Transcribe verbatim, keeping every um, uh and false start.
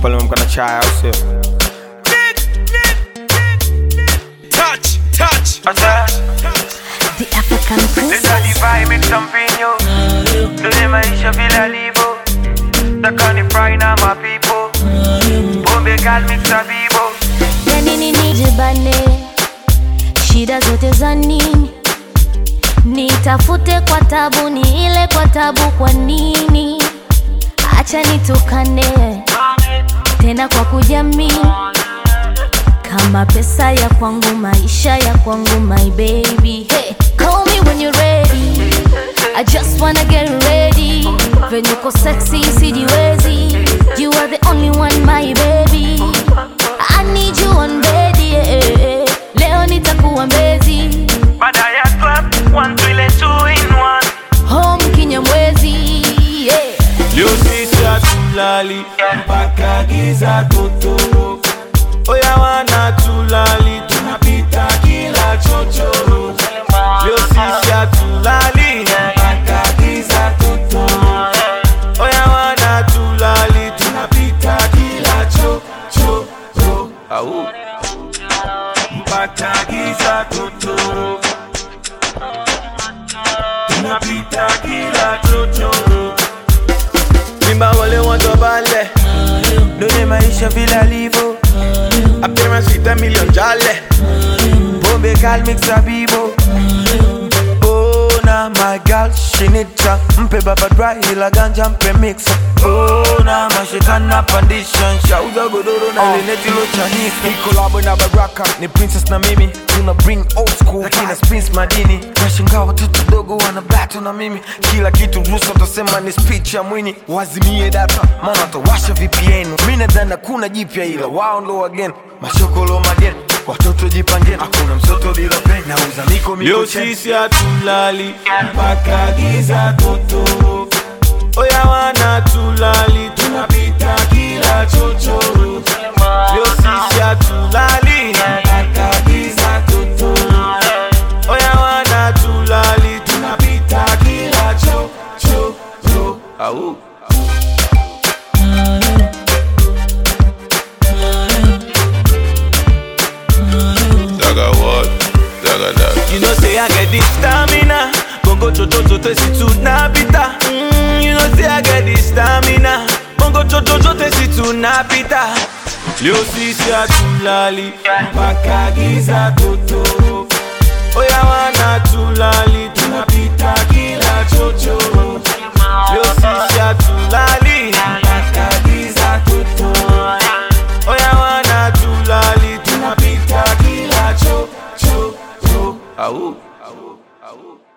pale mkana chai au sio? Touch, touch. The African princess. Let's divide, make some vinyo. Dole maisha vile livo. Takani fry na my people. Bombe gal mix a bibo. Yani nini jibane, shida zote za nini? Nitafute kwa tabu, ni ile kwa tabu kwa nini? Acha nitukane, tena kwa kujamii. Kama pesa ya kwangu, maisha ya kwangu, my baby. Hey, call me when you're ready. I just wanna get ready. When you go sexy, sijiwezi. You are the only one, my baby. I need you on bedi, yeah. Leo nitakuwa mbezi. Bada ya club, one twile two in one. Home Kinyamwezi, yeah. Leo sisi hatulali mpaka giza totoro. Oya wana tulali, tunapita kila chochoro. Leo sisi hatulali mpaka giza totoro. Oya wana tulali, tunapita kila chochoro. Au mpaka giza totoro. Tunapita kila chochoro. Mimba wale watu bale, dole maisha vile livo. Appearance with a million jale. Bombe gal mix a bibo. Oh na my girl she need cha. Mpe baba dry ila ganja mpe mixer. Oh na mashikana pandishan. Shauza godoro na lineti lo chanisi. Ni collabo na Baraka, ni princess na mimi. Tuna bring old school, kina spins madini. Nashangaa watoto dogo wana battle na mimi. Kila kitu ruhusa utasema ni speech ya mwini. Wazimie data, maana watawasha V P N. Mimi nadhani kuna jipya ila wao ndo again. Mashokolo mageni, watoto jipangeni. Hakuna msoto bila pen, nauza miko miko. Leo sisi hatulali mpaka giza totoro. Oya wana tulali, tunapita kila chochoro. Leo sisi hatulali mpaka giza totoro. Oya wana tulali, tunapita kila chochoro. Au you know say I get this stamina. Bongo chocho chote si tunapita. Mm, you know say I get this stamina. Bongo chocho chote si tunapita. Leo sisi hatulali mpaka giza totoro. Oya wana tulali, tunapita kila chochoro. Leo sisi hatulali mpaka giza totoro. Oya wana tulali, tunapita kila chochoro. Au, au, au.